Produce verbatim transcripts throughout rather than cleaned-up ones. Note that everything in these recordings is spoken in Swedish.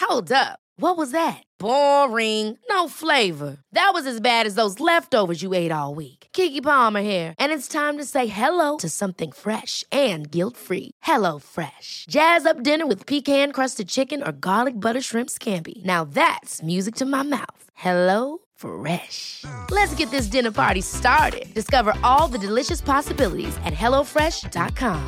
Hold up. What was that? Boring. No flavor. That was as bad as those leftovers you ate all week. Keke Palmer here, and it's time to say hello to something fresh and guilt-free. Hello Fresh. Jazz up dinner with pecan-crusted chicken or garlic butter shrimp scampi. Now that's music to my mouth. Hello Fresh. Let's get this dinner party started. Discover all the delicious possibilities at hello fresh dot com.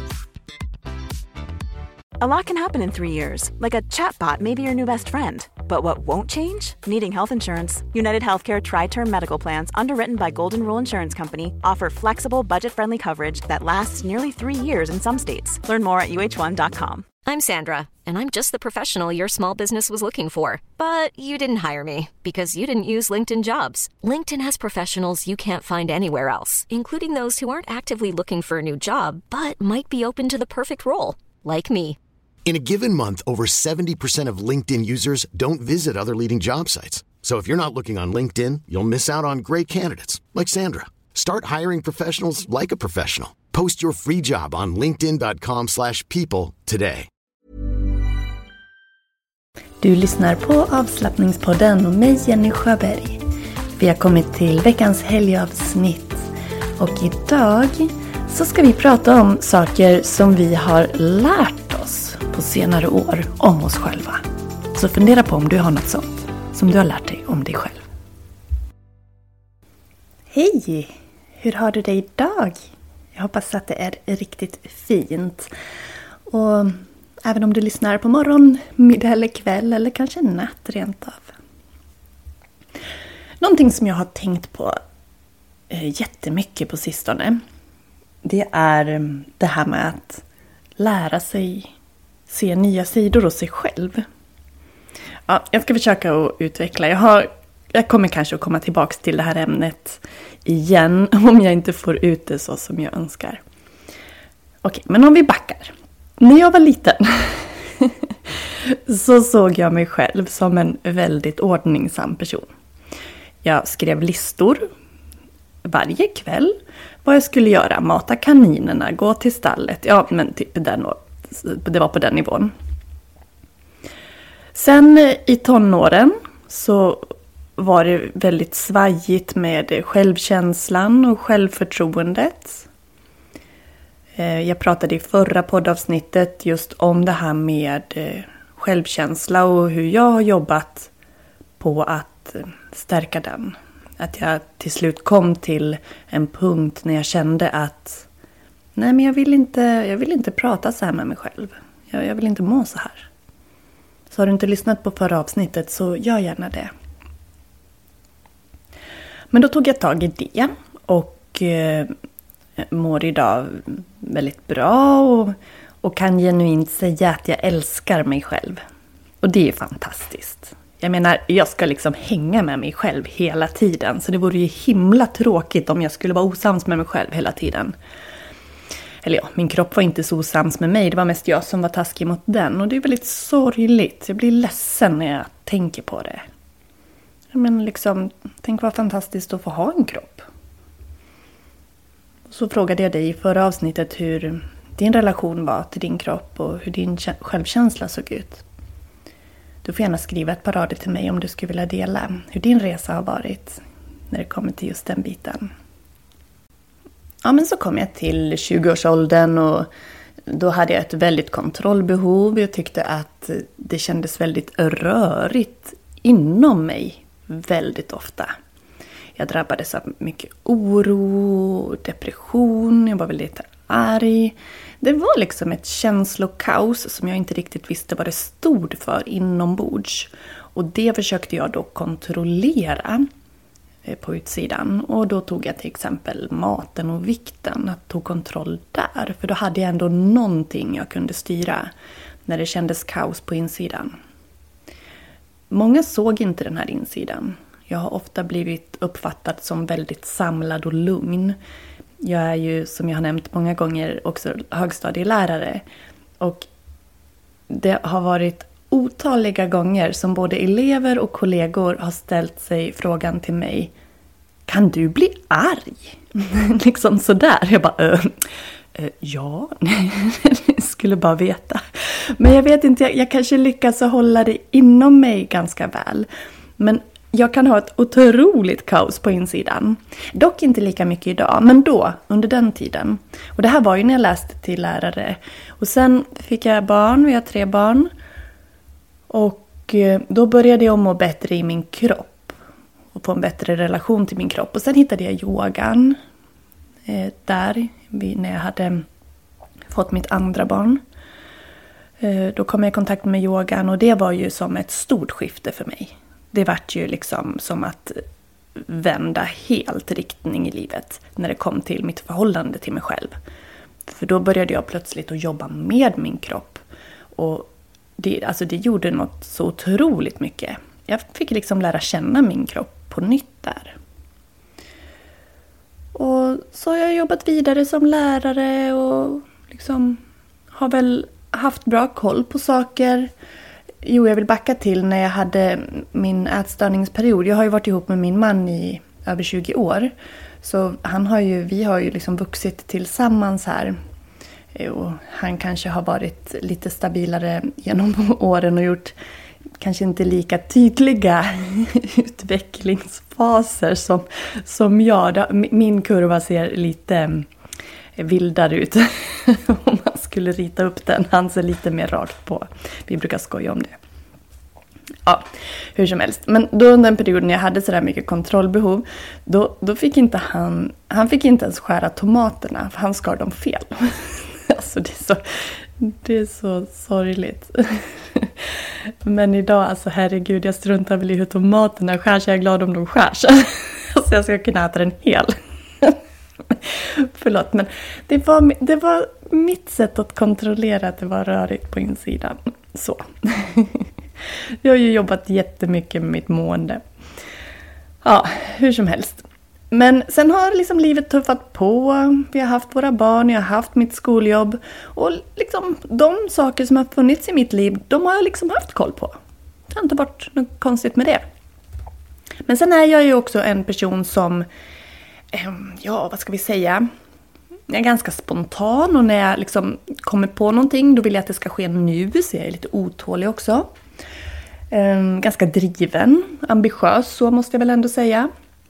A lot can happen in three years, like a chatbot may be your new best friend. But what won't change? Needing health insurance. United Healthcare Tri-Term Medical Plans, underwritten by Golden Rule Insurance Company, offer flexible, budget-friendly coverage that lasts nearly three years in some states. Learn more at U H one dot com. I'm Sandra, and I'm just the professional your small business was looking for. But you didn't hire me, because you didn't use LinkedIn Jobs. LinkedIn has professionals you can't find anywhere else, including those who aren't actively looking for a new job, but might be open to the perfect role, like me. In a given month, over seventy percent of LinkedIn users don't visit other leading job sites. So if you're not looking on LinkedIn, you'll miss out on great candidates like Sandra. Start hiring professionals like a professional. Post your free job on linkedin dot com slash people today. Du lyssnar på Avslappningspodden och mig, Jenny Sjöberg. Vi har kommit till veckans helgavsnitt. Och idag så ska vi prata om saker som vi har lärt oss på senare år om oss själva. Så fundera på om du har något sånt som du har lärt dig om dig själv. Hej! Hur har du det idag? Jag hoppas att det är riktigt fint. Och även om du lyssnar på morgon, middag eller kväll eller kanske natt rent av. Någonting som jag har tänkt på jättemycket på sistone, det är det här med att lära sig se nya sidor hos sig själv. Ja, jag ska försöka att utveckla. Jag, har, jag kommer kanske att komma tillbaka till det här ämnet igen om jag inte får ut det så som jag önskar. Okej, men om vi backar. När jag var liten så såg jag mig själv som en väldigt ordningsam person. Jag skrev listor varje kväll vad jag skulle göra. Mata kaninerna, gå till stallet. Ja, men typ den, det var på den nivån. Sen i tonåren så var det väldigt svajigt med självkänslan och självförtroendet. Jag pratade i förra poddavsnittet just om det här med självkänsla och hur jag har jobbat på att stärka den. Att jag till slut kom till en punkt när jag kände att nej, men jag vill inte, jag vill inte prata så här med mig själv. Jag, jag vill inte må så här. Så har du inte lyssnat på förra avsnittet så gör gärna det. Men då tog jag tag i det och eh, mår idag väldigt bra och, och kan genuint säga att jag älskar mig själv. Och det är fantastiskt. Jag menar, jag ska liksom hänga med mig själv hela tiden. Så det vore ju himla tråkigt om jag skulle vara osams med mig själv hela tiden. Eller ja, min kropp var inte så osams med mig. Det var mest jag som var taskig mot den. Och det är väldigt sorgligt. Jag blir ledsen när jag tänker på det. Men liksom, tänk vad fantastiskt att få ha en kropp. Så frågade jag dig i förra avsnittet hur din relation var till din kropp och hur din självkänsla såg ut. Du får gärna skriva ett par rader till mig om du skulle vilja dela hur din resa har varit när det kommer till just den biten. Ja, men så kom jag till tjugoårsåldern och då hade jag ett väldigt kontrollbehov. Jag tyckte att det kändes väldigt rörigt inom mig väldigt ofta. Jag drabbades av mycket oro, depression, jag var väldigt arg. Det var liksom ett känslokaos som jag inte riktigt visste vad det stod för inombords. Och det försökte jag då kontrollera på utsidan. Och då tog jag till exempel maten och vikten, att ta kontroll där. För då hade jag ändå någonting jag kunde styra när det kändes kaos på insidan. Många såg inte den här insidan. Jag har ofta blivit uppfattad som väldigt samlad och lugn. Jag är ju, som jag har nämnt många gånger, också högstadielärare. Och det har varit otaliga gånger som både elever och kollegor har ställt sig frågan till mig: kan du bli arg? liksom sådär. Jag bara, äh, äh, ja, jag skulle bara veta. Men jag vet inte, jag, jag kanske lyckas hålla det inom mig ganska väl. Men jag kan ha ett otroligt kaos på insidan. Dock inte lika mycket idag, men då, under den tiden. Och det här var ju när jag läste till lärare. Och sen fick jag barn, vi har tre barn. Och då började jag må bättre i min kropp. Och få en bättre relation till min kropp. Och sen hittade jag yogan. Eh, där, när jag hade fått mitt andra barn. Eh, då kom jag i kontakt med yogan. Och det var ju som ett stort skifte för mig. Det vart ju liksom som att vända helt riktning i livet. När det kom till mitt förhållande till mig själv. För då började jag plötsligt att jobba med min kropp. Och det, alltså det gjorde något så otroligt mycket. Jag fick liksom lära känna min kropp på nytt där. Och så har jag jobbat vidare som lärare och liksom har väl haft bra koll på saker. Jo, jag vill backa till när jag hade min ätstörningsperiod. Jag har ju varit ihop med min man i över tjugo år. Så han har ju, vi har ju liksom vuxit tillsammans här. Och han kanske har varit lite stabilare genom åren och gjort kanske inte lika tydliga utvecklingsfaser som, som jag. Min kurva ser lite vildare ut om man skulle rita upp den. Han ser lite mer rakt på. Vi brukar skoja om det. Ja, hur som helst. Men då under den perioden när jag hade sådär mycket kontrollbehov, då, då fick inte han, han fick inte ens skära tomaterna, för han skar dem fel. Alltså det är så, det är så sorgligt. Men idag, alltså herregud, jag struntar väl i hur tomaterna skärs. Jag är glad om de skärs. Så jag ska kunna äta den hel. Förlåt, men det var, det var mitt sätt att kontrollera att det var rörigt på insidan. Så. Jag har ju jobbat jättemycket med mitt mående. Ja, hur som helst. Men sen har liksom livet tuffat på. Vi har haft våra barn, jag har haft mitt skoljobb. Och liksom de saker som har funnits i mitt liv, de har jag liksom haft koll på. Det har inte varit något konstigt med det. Men sen är jag ju också en person som, ja vad ska vi säga, jag är ganska spontan. Och när jag liksom kommer på någonting, då vill jag att det ska ske nu. Så jag är lite otålig också. Ganska driven, ambitiös, så måste jag väl ändå säga.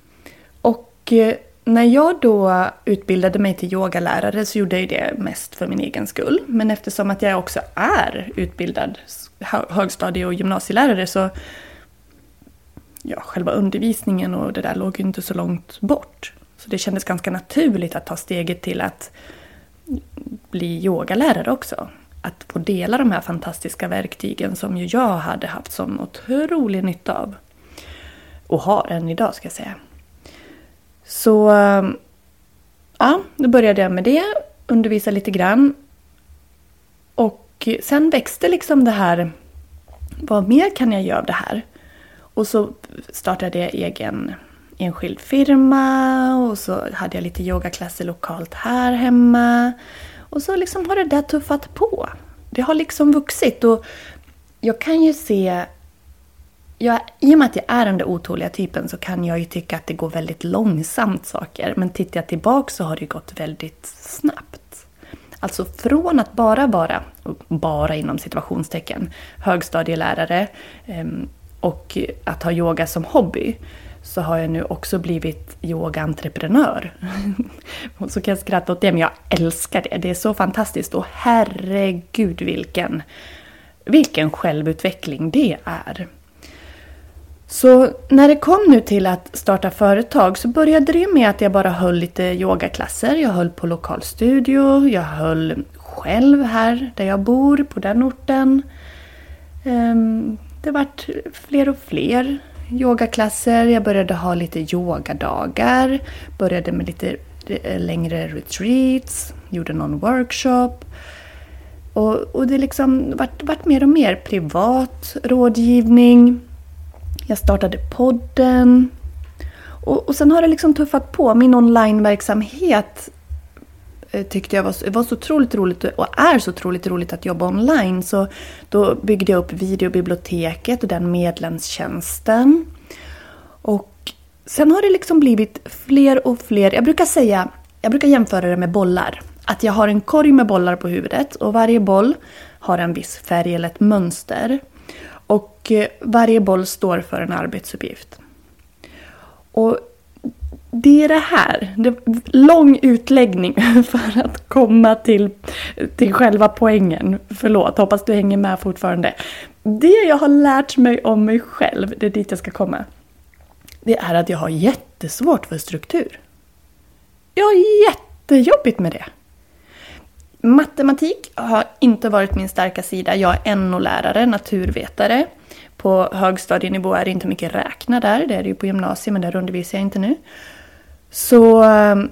Och när jag då utbildade mig till yogalärare så gjorde jag det mest för min egen skull. Men eftersom att jag också är utbildad högstadie- och gymnasielärare så ja, själva undervisningen och det där låg ju inte så långt bort. Så det kändes ganska naturligt att ta steget till att bli yogalärare också. Att få dela de här fantastiska verktygen som ju jag hade haft sån otrolig nytta av. Och har än idag ska jag säga. Så ja, då började jag med det. Undervisa lite grann. Och sen växte liksom det här. Vad mer kan jag göra av det här? Och så startade jag egen enskild firma. Och så hade jag lite yogaklasser lokalt här hemma. Och så liksom har det där tuffat på. Det har liksom vuxit. Och jag kan ju se... Jag, i och med att jag är den där otåliga typen så kan jag ju tycka att det går väldigt långsamt saker. Men tittar jag tillbaka så har det gått väldigt snabbt. Alltså från att bara vara, bara inom situationstecken, högstadielärare och att ha yoga som hobby. Så har jag nu också blivit yogaentreprenör. Och så kan jag skratta åt det, men jag älskar det. Det är så fantastiskt och herregud vilken, vilken självutveckling det är. Så när det kom nu till att starta företag så började det med att jag bara höll lite yogaklasser. Jag höll på lokal studio, jag höll själv här där jag bor på den orten. Det vart fler och fler yogaklasser. Jag började ha lite yogadagar, började med lite längre retreats, gjorde någon workshop. Och, och det liksom vart, vart mer och mer privat rådgivning. Jag startade podden. Och, och sen har det liksom tuffat på. Min onlineverksamhet eh, tyckte jag var, var så otroligt roligt och är så otroligt roligt att jobba online. Så då byggde jag upp videobiblioteket och den medlemstjänsten. Och sen har det liksom blivit fler och fler. Jag brukar säga, jag brukar jämföra det med bollar. Att jag har en korg med bollar på huvudet och varje boll har en viss färg eller ett mönster. Och varje boll står för en arbetsuppgift. Och det är det här, det är lång utläggning för att komma till, till själva poängen. Förlåt, hoppas du hänger med fortfarande. Det jag har lärt mig om mig själv, det är dit jag ska komma. Det är att jag har jättesvårt för struktur. Jag har jättejobbigt med det. Matematik har inte varit min starka sida. Jag är N O-lärare, naturvetare. På högstadienivå är det inte mycket räkna där. Det är det ju på gymnasiet, men där undervisar jag inte nu. Så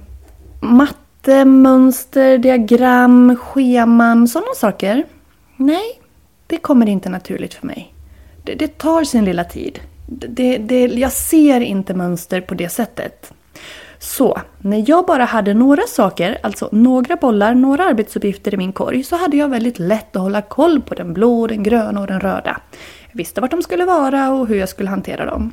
matte, mönster, diagram, scheman, sådana saker. Nej, det kommer inte naturligt för mig. Det, det tar sin lilla tid. Det, det, jag ser inte mönster på det sättet. Så, när jag bara hade några saker, alltså några bollar, några arbetsuppgifter i min korg, så hade jag väldigt lätt att hålla koll på den blå, den gröna och den röda. Jag visste vart de skulle vara och hur jag skulle hantera dem.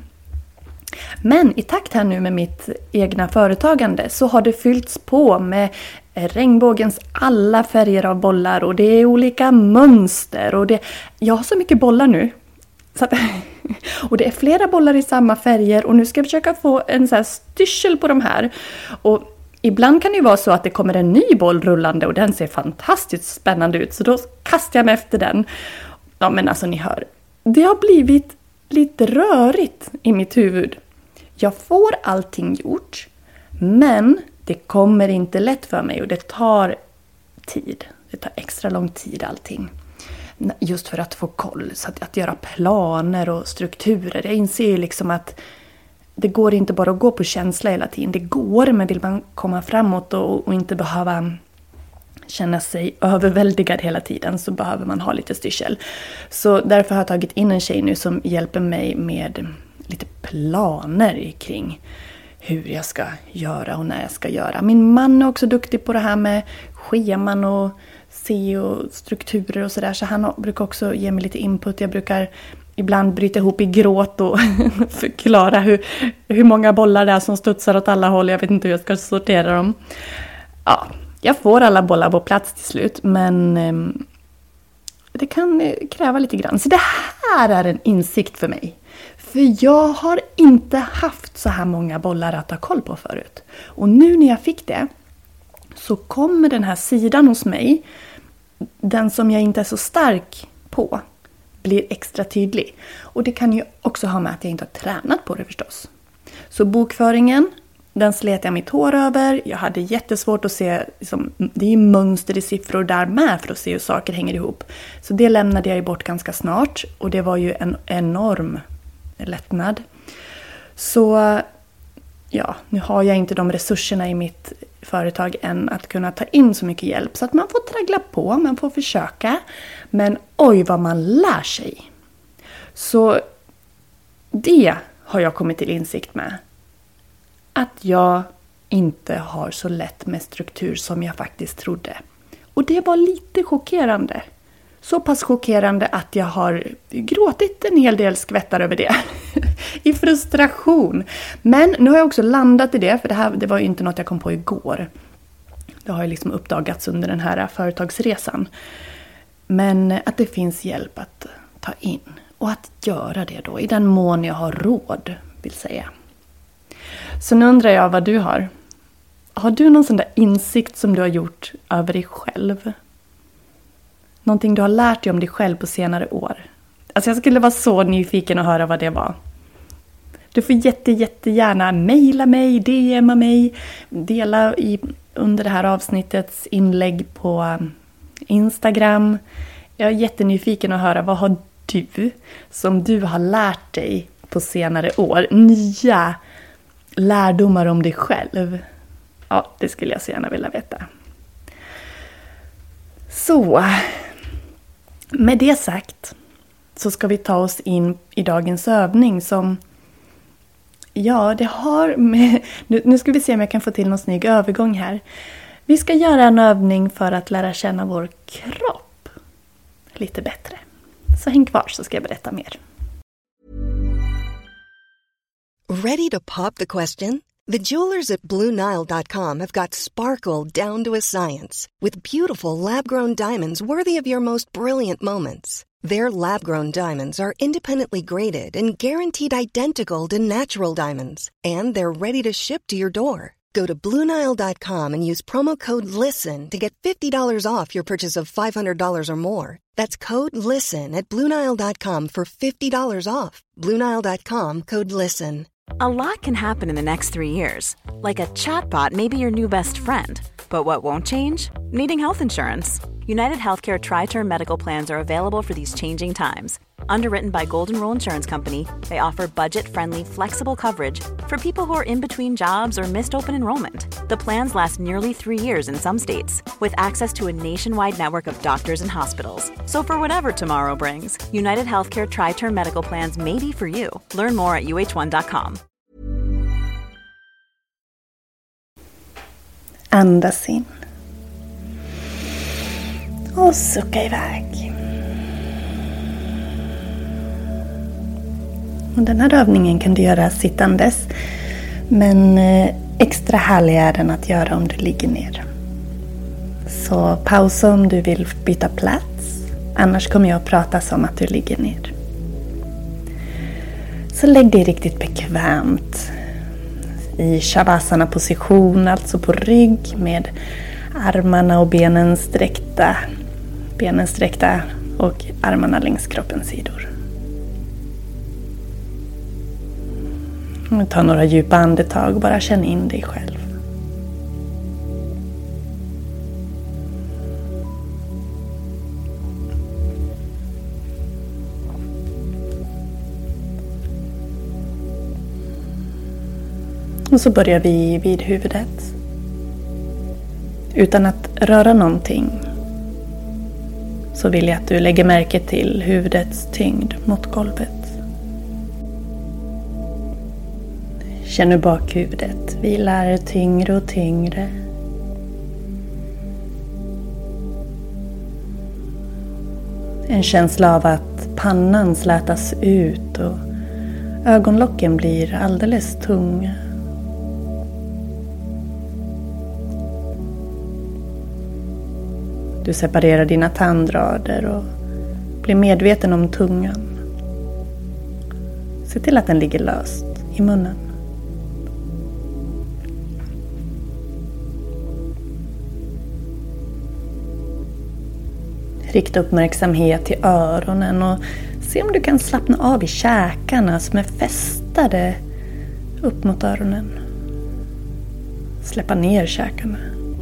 Men i takt här nu med mitt egna företagande så har det fyllts på med regnbågens alla färger av bollar och det är olika mönster. Och det, jag har så mycket bollar nu. Så att, och det är flera bollar i samma färger och nu ska jag försöka få en så här styrsel på de här. Och ibland kan det ju vara så att det kommer en ny boll rullande och den ser fantastiskt spännande ut. Så då kastar jag mig efter den. Ja men alltså ni hör. Det har blivit lite rörigt i mitt huvud. Jag får allting gjort. Men det kommer inte lätt för mig och det tar tid. Det tar extra lång tid allting. Just för att få koll. Så att, att göra planer och strukturer. Jag inser ju liksom att det går inte bara att gå på känsla hela tiden. Det går, men vill man komma framåt och, och inte behöva känna sig överväldigad hela tiden så behöver man ha lite styrsel. Så därför har jag tagit in en tjej nu som hjälper mig med lite planer kring hur jag ska göra och när jag ska göra. Min man är också duktig på det här med scheman och se och strukturer och sådär. Så han brukar också ge mig lite input. Jag brukar ibland bryta ihop i gråt och förklara hur, hur många bollar det är som studsar åt alla håll. Jag vet inte hur jag ska sortera dem. Ja, jag får alla bollar på plats till slut. Men eh, det kan kräva lite grann. Så det här är en insikt för mig. För jag har inte haft så här många bollar att ha koll på förut. Och nu när jag fick det så kommer den här sidan hos mig, den som jag inte är så stark på, blir extra tydlig. Och det kan ju också ha med att jag inte har tränat på det förstås. Så bokföringen, den slet jag mitt hår över. Jag hade jättesvårt att se, liksom, det är ju mönster i siffror där med för att se hur saker hänger ihop. Så det lämnade jag ju bort ganska snart. Och det var ju en enorm lättnad. Så ja, nu har jag inte de resurserna i mitt företag än att kunna ta in så mycket hjälp. Så att man får traggla på, man får försöka. Men oj vad man lär sig. Så det har jag kommit till insikt med. Att jag inte har så lätt med struktur som jag faktiskt trodde. Och det var lite chockerande. Så pass chockerande att jag har gråtit en hel del skvättar över det. I frustration. Men nu har jag också landat i det. För det här det var ju inte något jag kom på igår. Det har ju liksom uppdagats under den här företagsresan. Men att det finns hjälp att ta in. Och att göra det då. I den mån jag har råd, vill säga. Så nu undrar jag vad du har. Har du någon sån där insikt som du har gjort över dig själv? Någonting du har lärt dig om dig själv på senare år. Alltså jag skulle vara så nyfiken att höra vad det var. Du får jätte, jättegärna mejla mig, D M:a mig, dela i, under det här avsnittets inlägg på Instagram. Jag är jättenyfiken att höra vad har du som du har lärt dig på senare år. Nya lärdomar om dig själv. Ja, det skulle jag så gärna vilja veta. Så, med det sagt så ska vi ta oss in i dagens övning som, ja, det har med, nu, nu ska vi se om jag kan få till någon snygg övergång här. Vi ska göra en övning för att lära känna vår kropp lite bättre. Så häng kvar så ska jag berätta mer. Ready to pop the question? The jewelers at Blue Nile dot com have got sparkle down to a science with beautiful lab-grown diamonds worthy of your most brilliant moments. Their lab-grown diamonds are independently graded and guaranteed identical to natural diamonds, and they're ready to ship to your door. Go to Blue Nile dot com and use promo code LISTEN to get fifty dollars off your purchase of five hundred dollars or more. That's code LISTEN at Blue Nile dot com for fifty dollars off. Blue Nile dot com, code LISTEN. A lot can happen in the next three years. Like a chatbot may be your new best friend. But what won't change? Needing health insurance. United Healthcare Tri-Term Medical Plans are available for these changing times. Underwritten by Golden Rule Insurance Company, they offer budget-friendly, flexible coverage for people who are in between jobs or missed open enrollment. The plans last nearly three years in some states, with access to a nationwide network of doctors and hospitals. So for whatever tomorrow brings, United Healthcare Tri-Term Medical Plans may be for you. Learn more at U H one dot com. Andas in. Och sucka iväg. Och den här övningen kan du göra sittandes. Men extra härlig är den att göra om du ligger ner. Så pausa om du vill byta plats. Annars kommer jag att prata som att du ligger ner. Så lägg dig riktigt bekvämt. I shavasana-position, alltså på rygg med armarna och benen sträckta. Benen sträckta och armarna längs kroppens sidor. Ta några djupa andetag och bara känn in dig själv. Och så börjar vi vid huvudet. Utan att röra någonting så vill jag att du lägger märke till huvudets tyngd mot golvet. Känn hur bakhuvudet vilar tyngre och tyngre. En känsla av att pannan slätas ut och ögonlocken blir alldeles tunga. Du separerar dina tandrader och blir medveten om tungan. Se till att den ligger löst i munnen. Rikta uppmärksamhet till öronen och se om du kan slappna av i käkarna som är fästade upp mot öronen. Släppa ner käkarna.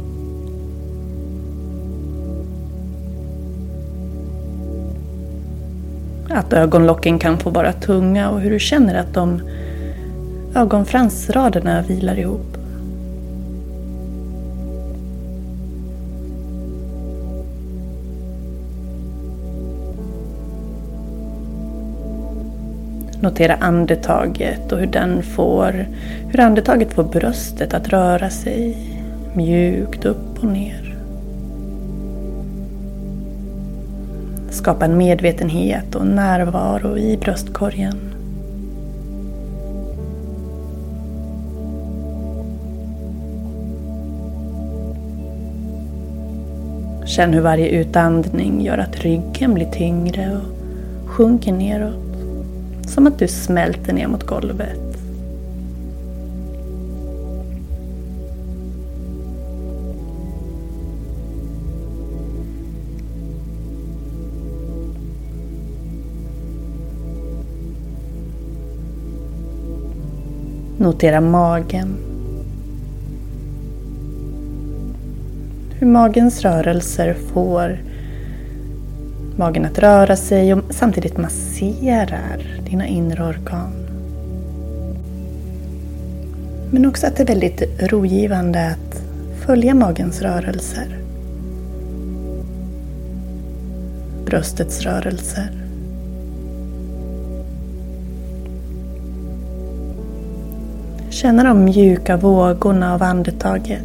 Att ögonlocken kan få vara tunga och hur du känner att de ögonfransraderna vilar ihop. Notera andetaget och hur den får, hur andetaget får bröstet att röra sig mjukt upp och ner. Skapa en medvetenhet och närvaro i bröstkorgen. Känn hur varje utandning gör att ryggen blir tyngre och sjunker neråt. Som att du smälter ner mot golvet. Notera magen. Hur magens rörelser får magen att röra sig och samtidigt masserar dina inre organ. Men också att det är väldigt rogivande att följa magens rörelser. Bröstets rörelser. Känna de mjuka vågorna av andetaget.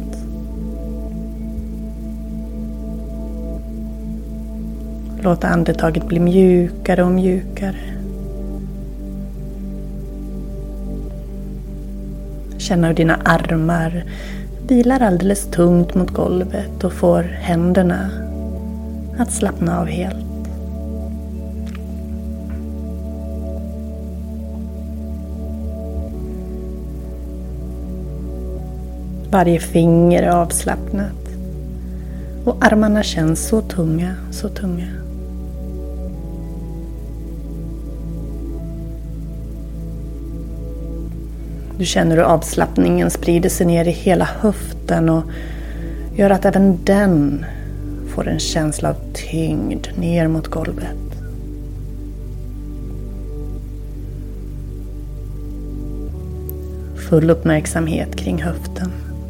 Låt andetaget bli mjukare och mjukare. Känna hur dina armar vilar alldeles tungt mot golvet och får händerna att slappna av helt. Varje finger är avslappnat och armarna känns så tunga, så tunga. Du känner hur avslappningen sprider sig ner i hela höften och gör att även den får en känsla av tyngd ner mot golvet. Full uppmärksamhet kring höften.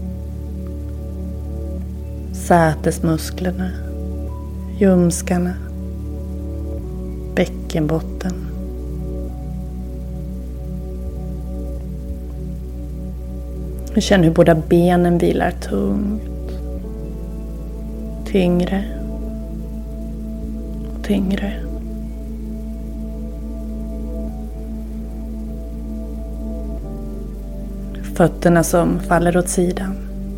Sätesmusklerna, ljumskarna, bäckenbotten. Du känner hur båda benen vilar tungt, tyngre och tyngre. Fötterna som faller åt sidan.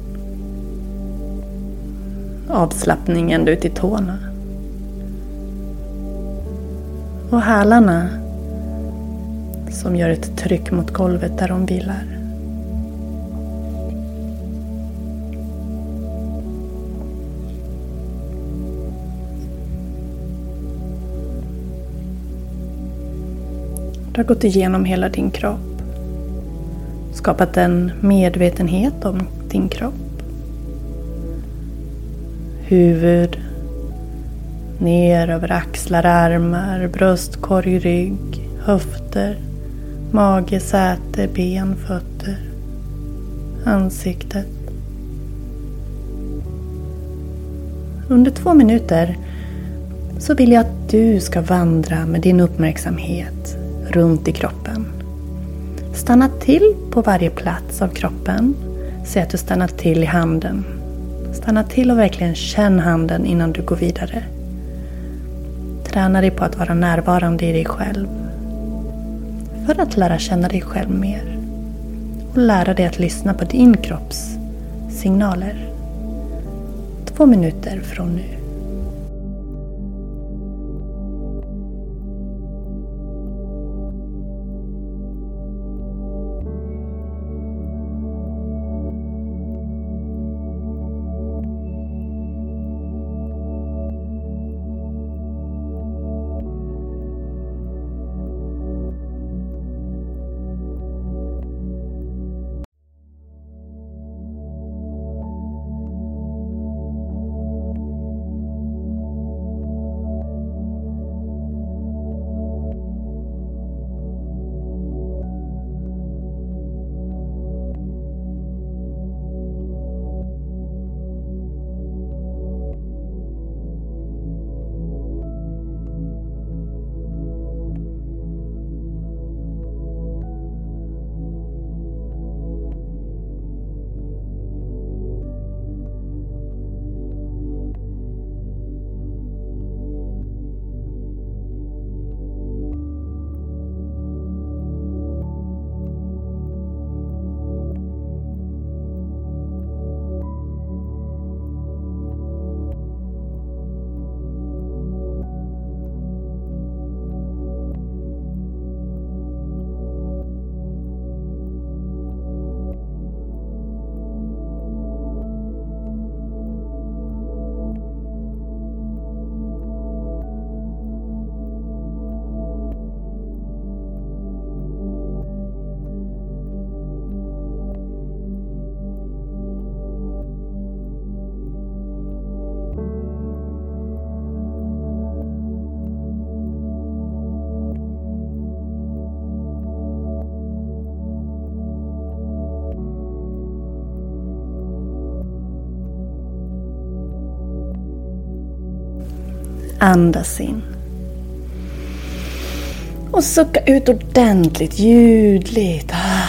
Avslappningen ut i tårna. Och hälarna som gör ett tryck mot golvet där de vilar. Du har gått igenom hela din kropp. Skapat en medvetenhet om din kropp. Huvud, ner över axlar, armar, bröstkorg, rygg, höfter, mage, säte, ben, fötter, ansiktet. Under två minuter så vill jag att du ska vandra med din uppmärksamhet runt i kroppen. Stanna till på varje plats av kroppen. Säg att du stannar till i handen. Stanna till och verkligen känn handen innan du går vidare. Träna dig på att vara närvarande i dig själv. För att lära känna dig själv mer. Och lära dig att lyssna på din kropps signaler. Två minuter från nu. Andas in. Och sucka ut ordentligt, ljudligt.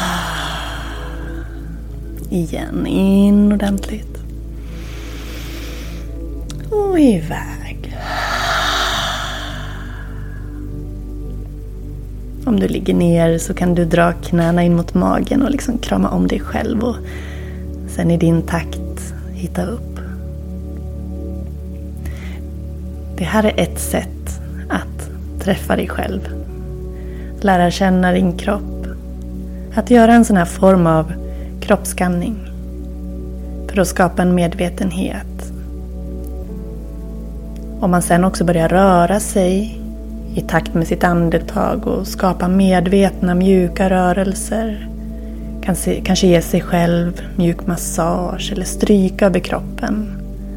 Igen, in ordentligt. Och iväg. Om du ligger ner så kan du dra knäna in mot magen och liksom krama om dig själv och sen i din takt hitta upp. Det här är ett sätt att träffa dig själv. Lära känna din kropp. Att göra en sån här form av kroppsskanning. För att skapa en medvetenhet. Om man sen också börjar röra sig i takt med sitt andetag och skapa medvetna mjuka rörelser. Kanske, kanske ge sig själv mjuk massage eller stryka över kroppen.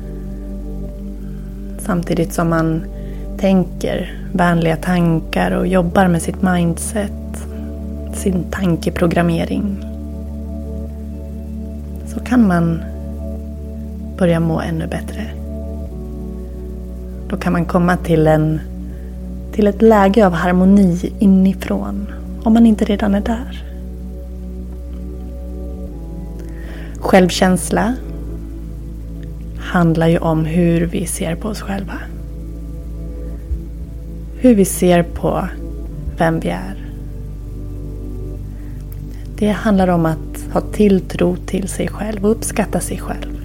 Samtidigt som man tänker vänliga tankar och jobbar med sitt mindset, sin tankeprogrammering. Så kan man börja må ännu bättre. Då kan man komma till, en, till ett läge av harmoni inifrån, om man inte redan är där. Självkänsla handlar ju om hur vi ser på oss själva. Hur vi ser på vem vi är. Det handlar om att ha tilltro till sig själv och uppskatta sig själv.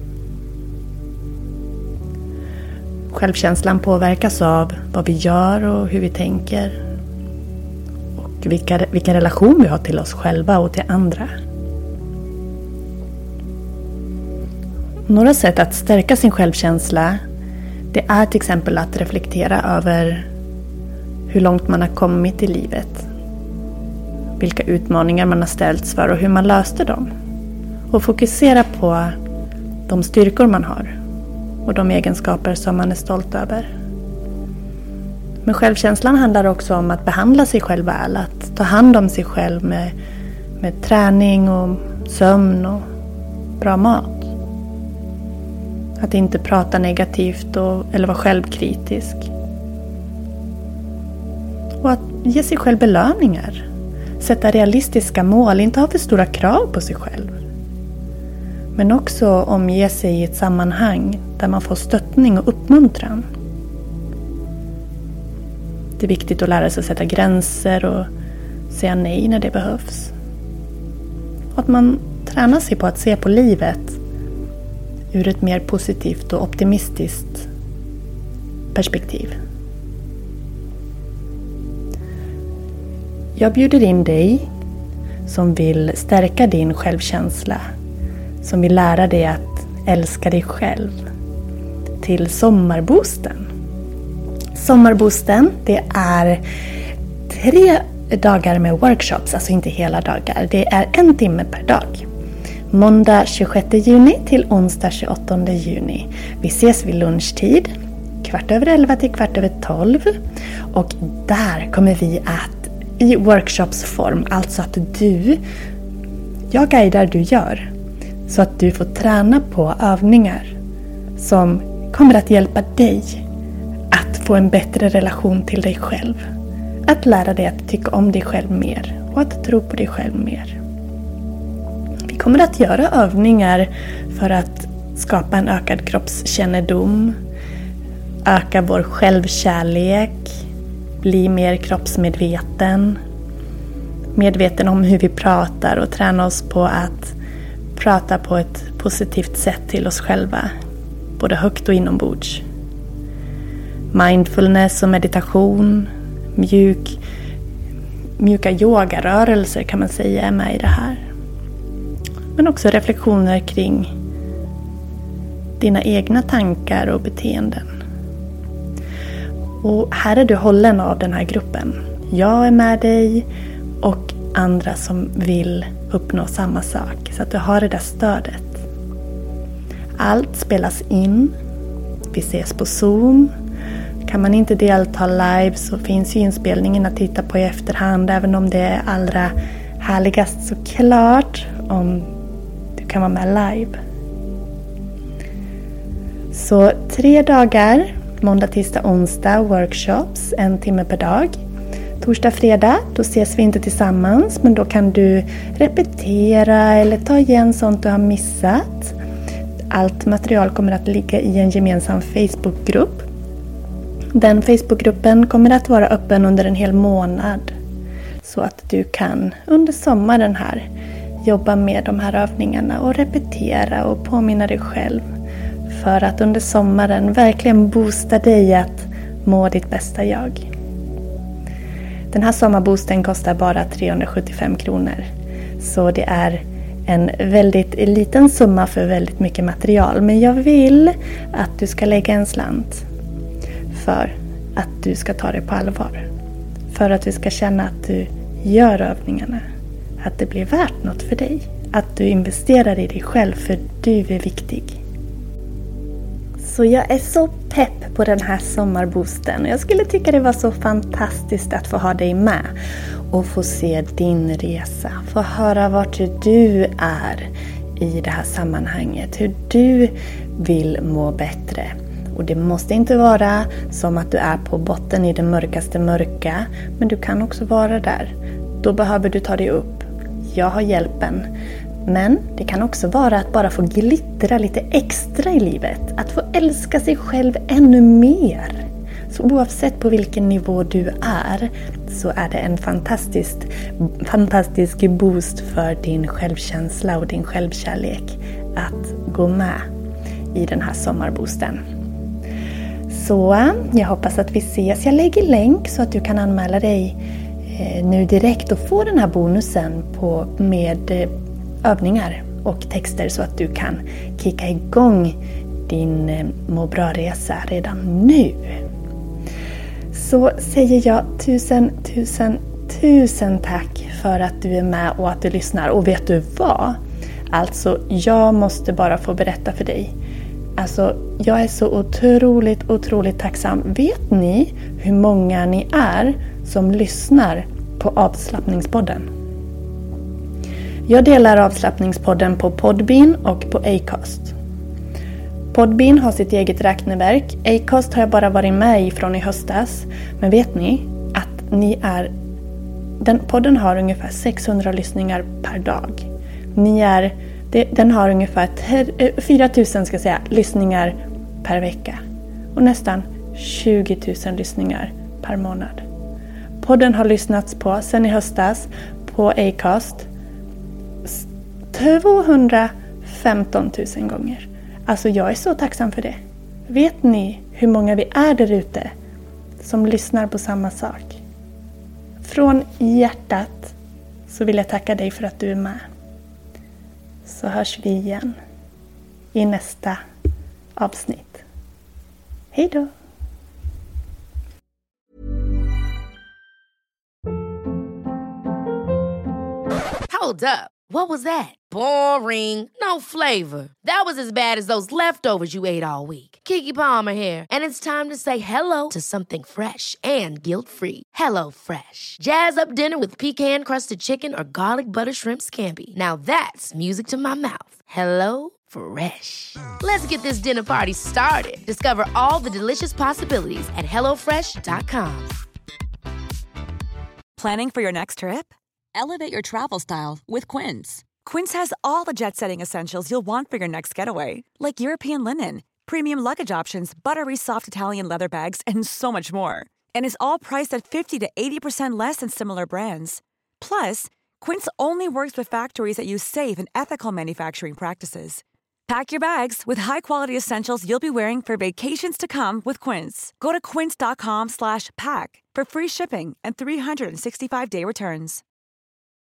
Självkänslan påverkas av vad vi gör och hur vi tänker. Och vilka, vilken relation vi har till oss själva och till andra. Några sätt att stärka sin självkänsla, det är till exempel att reflektera över hur långt man har kommit i livet. Vilka utmaningar man har ställts för och hur man löste dem. Och fokusera på de styrkor man har och de egenskaper som man är stolt över. Men självkänslan handlar också om att behandla sig själv väl, att ta hand om sig själv med, med träning och sömn och bra mat. Att inte prata negativt och, eller vara självkritisk. Och att ge sig själv belöningar. Sätta realistiska mål, inte ha för stora krav på sig själv. Men också omge sig i ett sammanhang där man får stöttning och uppmuntran. Det är viktigt att lära sig att sätta gränser och säga nej när det behövs. Och att man tränar sig på att se på livet ur ett mer positivt och optimistiskt perspektiv. Jag bjuder in dig som vill stärka din självkänsla, som vill lära dig att älska dig själv, till Sommarboosten. Sommarboosten, det är tre dagar med workshops, alltså inte hela dagar. Det är en timme per dag. Måndag tjugosjätte juni till onsdag tjugoåttonde juni. Vi ses vid lunchtid, kvart över elva till kvart över tolv. Och där kommer vi att i workshopsform, alltså att du, jag guidar du gör. Så att du får träna på övningar som kommer att hjälpa dig att få en bättre relation till dig själv. Att lära dig att tycka om dig själv mer och att tro på dig själv mer. Vi kommer att göra övningar för att skapa en ökad kroppskännedom, öka vår självkärlek, bli mer kroppsmedveten, medveten om hur vi pratar och träna oss på att prata på ett positivt sätt till oss själva, både högt och inombords. Mindfulness och meditation, mjuk, mjuka yogarörelser kan man säga är med i det här. Men också reflektioner kring dina egna tankar och beteenden. Och här är du hållen av den här gruppen. Jag är med dig och andra som vill uppnå samma sak. Så att du har det där stödet. Allt spelas in. Vi ses på Zoom. Kan man inte delta live så finns ju inspelningen att titta på i efterhand. Även om det är allra härligast såklart om du kan vara med live. Så tre dagar, måndag, tisdag, onsdag, workshops, en timme per dag. Torsdag, fredag, då ses vi inte tillsammans, men då kan du repetera eller ta igen sånt du har missat. Allt material kommer att ligga i en gemensam Facebookgrupp. Den Facebookgruppen kommer att vara öppen under en hel månad. Så att du kan under sommaren här jobba med de här övningarna och repetera och påminna dig själv. För att under sommaren verkligen boosta dig att må ditt bästa jag. Den här sommarboosten kostar bara trehundrasjuttiofem kronor. Så det är en väldigt liten summa för väldigt mycket material. Men jag vill att du ska lägga en slant för att du ska ta det på allvar. För att du ska känna att du gör övningarna. Att det blir värt något för dig. Att du investerar i dig själv, för du är viktig. Så jag är så pepp på den här sommarboosten. Jag skulle tycka det var så fantastiskt att få ha dig med. Och få se din resa. Få höra vart du är i det här sammanhanget. Hur du vill må bättre. Och det måste inte vara som att du är på botten i det mörkaste mörka. Men du kan också vara där. Då behöver du ta dig upp. Jag har hjälpen. Men det kan också vara att bara få glittra lite extra i livet. Att få älska sig själv ännu mer. Så oavsett på vilken nivå du är så är det en fantastisk, fantastisk boost för din självkänsla och din självkärlek att gå med i den här sommarboosten. Så jag hoppas att vi ses. Jag lägger länk så att du kan anmäla dig nu direkt och få den här bonusen på, med övningar och texter så att du kan kicka igång din må bra-resa redan nu. Så säger jag tusen, tusen, tusen tack för att du är med och att du lyssnar. Och vet du vad? Alltså, jag måste bara få berätta för dig. Alltså, jag är så otroligt, otroligt tacksam. Vet ni hur många ni är som lyssnar på avslappningspodden? Jag delar avslappningspodden på Podbean och på Acast. Podbean har sitt eget räkneverk. Acast har jag bara varit med i från i höstas. Men vet ni att ni är... Den podden har ungefär sexhundra lyssningar per dag. Ni är... Den har ungefär fyra tusen ska jag säga, lyssningar per vecka. Och nästan tjugo tusen lyssningar per månad. Podden har lyssnats på sedan i höstas på Acast tvåhundrafemton tusen gånger. Alltså jag är så tacksam för det. Vet ni hur många vi är där ute som lyssnar på samma sak? Från hjärtat så vill jag tacka dig för att du är med. Så hörs vi igen i nästa avsnitt. Hej då! Hold up. What was that? Boring. No flavor. That was as bad as those leftovers you ate all week. Keke Palmer here, and it's time to say hello to something fresh and guilt-free. Hello Fresh. Jazz up dinner with pecan-crusted chicken or garlic butter shrimp scampi. Now that's music to my mouth. Hello Fresh. Let's get this dinner party started. Discover all the delicious possibilities at hello fresh dot com. Planning for your next trip? Elevate your travel style with Quince. Quince has all the jet-setting essentials you'll want for your next getaway, like European linen, premium luggage options, buttery soft Italian leather bags, and so much more. And is all priced at fifty to eighty percent less than similar brands. Plus, Quince only works with factories that use safe and ethical manufacturing practices. Pack your bags with high-quality essentials you'll be wearing for vacations to come with Quince. Go to quince dot com slash pack for free shipping and three sixty-five day returns.